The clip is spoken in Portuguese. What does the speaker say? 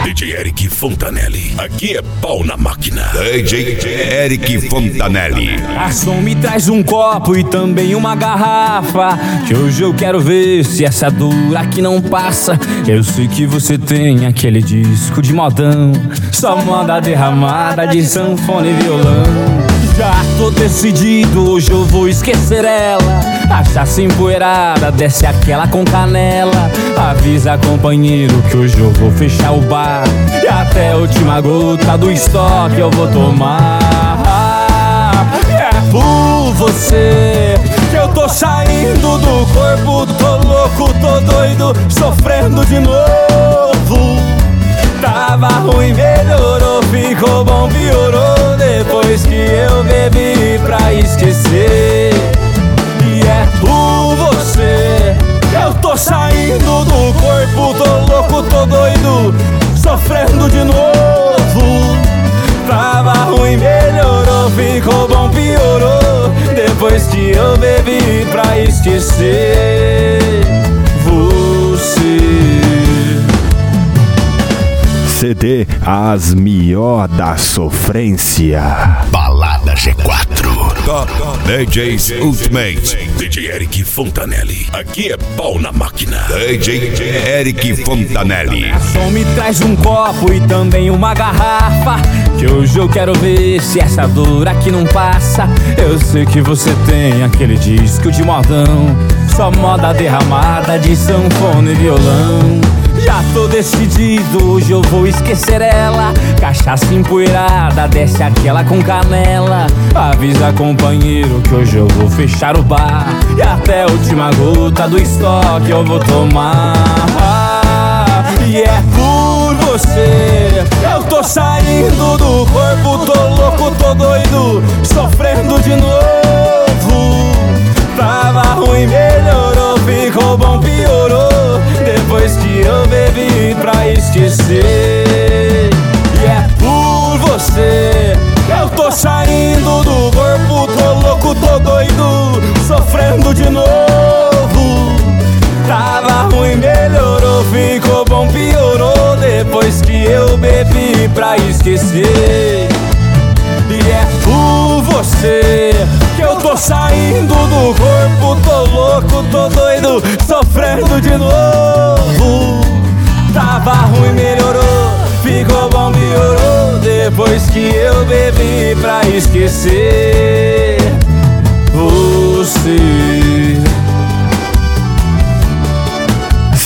DJ Eric Fontanelli, aqui é pau na máquina. DJ Eric Fontanelli. Garçom, me traz um copo e também uma garrafa, que hoje eu quero ver se essa dor aqui não passa. Eu sei que você tem aquele disco de modão, só moda derramada de sanfona e violão. Já tô decidido, hoje eu vou esquecer ela. A chassa empoeirada, desce aquela com canela. Avisa companheiro que hoje eu vou fechar o bar, e até a última gota do estoque eu vou tomar. É por você que eu tô saindo do corpo. Tô louco, tô doido, sofrendo de novo. Tava ruim, melhorou, ficou bom, piorou, depois que eu bebi pra esquecer. E é por você que eu tô saindo do corpo. Tô louco, tô doido, sofrendo de novo. Tava ruim, melhorou, ficou bom, piorou, depois que eu bebi pra esquecer você. CD As Mió da Sofrência. Balada G4 Top DJs Ultimate. DJ Eric Fontanelli, aqui é pau na máquina. DJ Eric Fontanelli. Garçom, me traz um copo e também uma garrafa, que hoje eu quero ver se essa dor aqui não passa. Eu sei que você tem aquele disco de modão, só moda derramada de sanfona e violão. Já tô decidido, hoje eu vou esquecer ela. Cachaça empoeirada, desce aquela com canela. Avisa companheiro que hoje eu vou fechar o bar, e até a última gota do estoque eu vou tomar. E é por você eu tô saindo do corpo. Tô louco, tô doido, sofrendo de novo. Tava ruim, melhorou, ficou bom, piorou, depois que eu bebi pra esquecer. E é por você eu tô saindo do corpo. Tô louco, tô doido, sofrendo de novo. Tava ruim, melhorou, ficou bom, piorou, depois que eu bebi pra esquecer. E é por você que eu tô saindo do corpo. Tô louco, tô doido, sofrendo de novo. Tava ruim, melhorou, ficou bom, piorou, depois que eu bebi pra esquecer você.